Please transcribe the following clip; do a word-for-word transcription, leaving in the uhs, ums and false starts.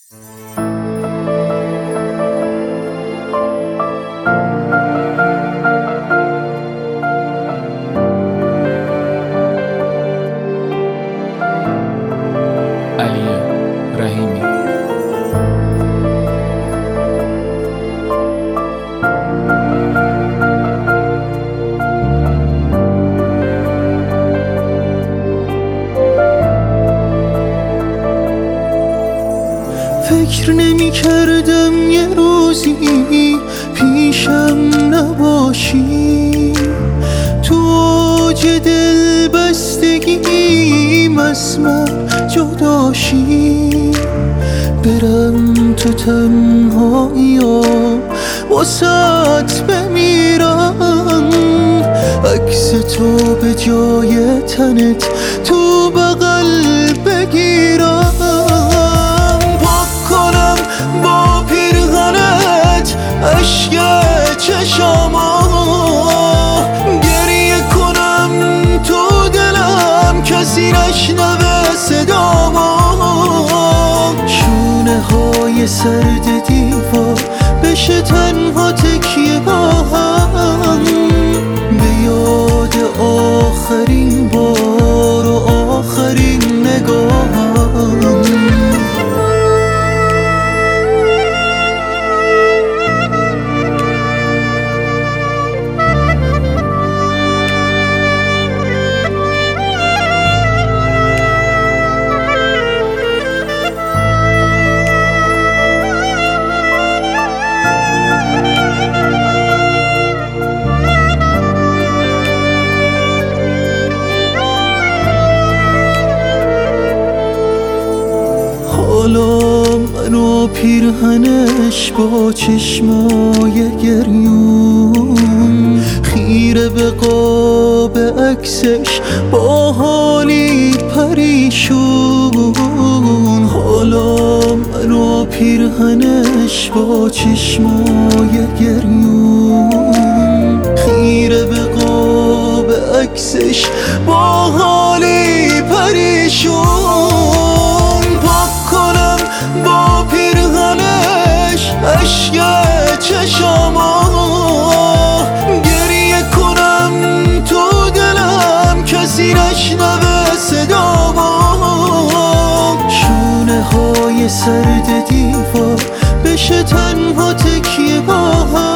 علی رحیمی. فکر نمی کردم یه روزی پیشم نباشی، تو اوج دل بستگیم از من جداشی، برم تو تنهایی و واسات بمیرم، عکس تو به جای تنت تو بغل بگیرم، با پیرهنت اشک چشاما، گریه کنم تو دلم کسی نشنوه صداما، شونه های سرد دیوار بشه تنها تکیه باهم، به یاد آخرین بار و آخرین نگاهم. حالا منو پیرهنش با چشمای گریون، خیره به قاب عکسش با حالی پریشون، حالا منو پیرهنش با چشمای گریون، خیره به قاب عکسش با حالی پریشون، با پیرهنش اشک چشاما، گریه کنم تو دلم کسی نشنوه صداما، شونه های سرد دیوار بشه تنها تکیه باهم.